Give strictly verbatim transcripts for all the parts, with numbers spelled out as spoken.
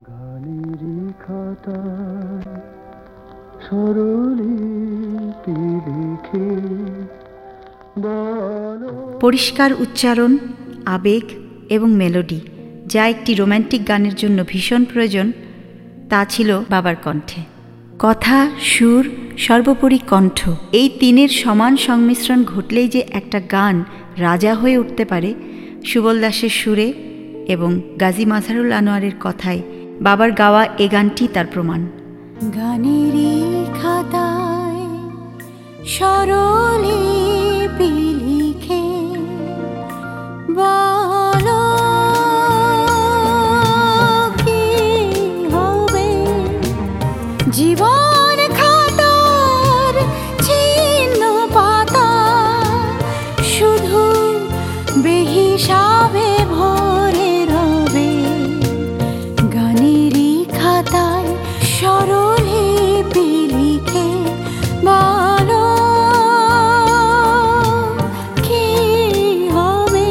গানেরই খাতায় স্বরলিপি লিখে বলো। পরিষ্কার উচ্চারণ, আবেগ এবং মেলোডি, যা একটি রোম্যান্টিক গানের জন্য ভীষণ প্রয়োজন, তা ছিল বাবার কণ্ঠে। কথা, সুর, সর্বোপরি কণ্ঠ, এই তিনের সমান সংমিশ্রণ ঘটলেই যে একটা গান রাজা হয়ে উঠতে পারে, সুবল দাসের সুরে এবং গাজী মাজহারুল আনোয়ারের কথায় বাবার গাওয়া এ গানটি তার প্রমাণ। গানেরই খাতায় স্বরলিপি লিখে বলো কি হবে, জীবন খাতার ছিন্ন পাতা শুধু বেহিসাবে ভরে রবে। গানেরই খাতায় স্বরলিপি লিখে বলো কি হবে,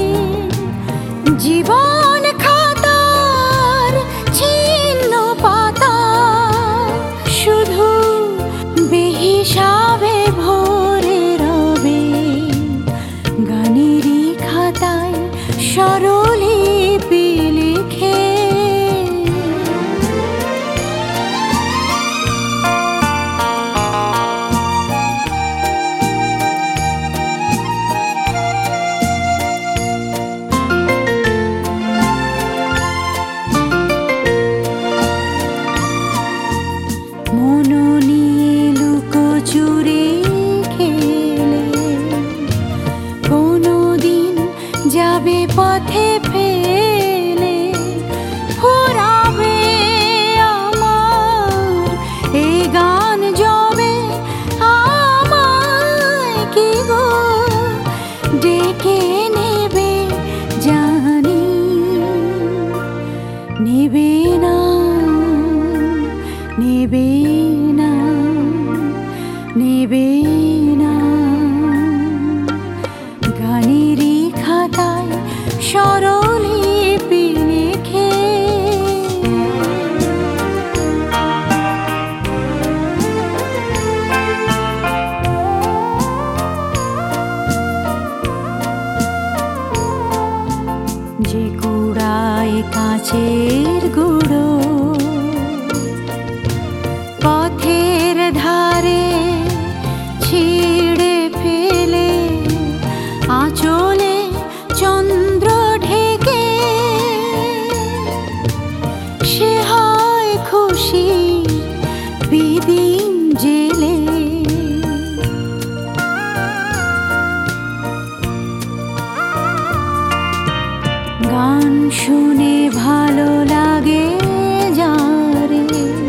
জীবন খাতার ছিন্ন পাতা শুধু বেহিসাবে ভরে রবে। গানেরই খাতায় স্বরলিপি লিখে। মন নিয়ে লুকোচুরি খেলে কোনোদিন যাবে পথে ফেলে, ফুরাবে আমার এ গান যবে আমায় কি গো ডেকে নেবে জানি, নেবে না নেবে না নেবে না। গানেরই খাতায় স্বরলিপি লিখে। যে কুড়ায় কাঁচের গুঁড়ো পথের ধারে ছিঁড়ে ফেলে, আঁচলে চন্দ্র ঢেকে সে হয় খুশি বিদিন জেলে। গান শুনে ভালো লাগে যারে,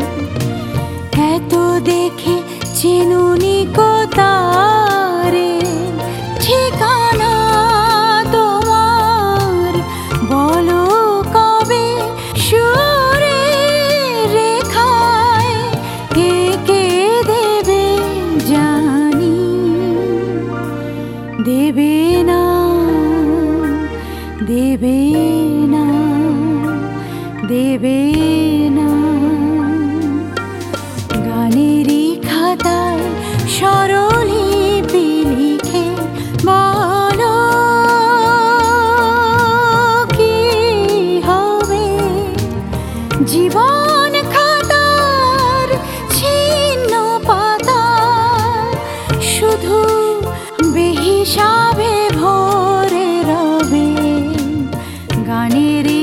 এত দেখে চিনুনি কোতারে, ঠিকানা তোমার বলো কবে, সুরে রেখায় এঁকে দেবে জানি, দেবে না দেবে না দেবে না। গানেরই খাতায় স্বরলিপি লিখে বলো কি হবে, জীবন খাতার ছিন্ন পাতা শুধু বেহিসাবে ভরে রবে। গানেরই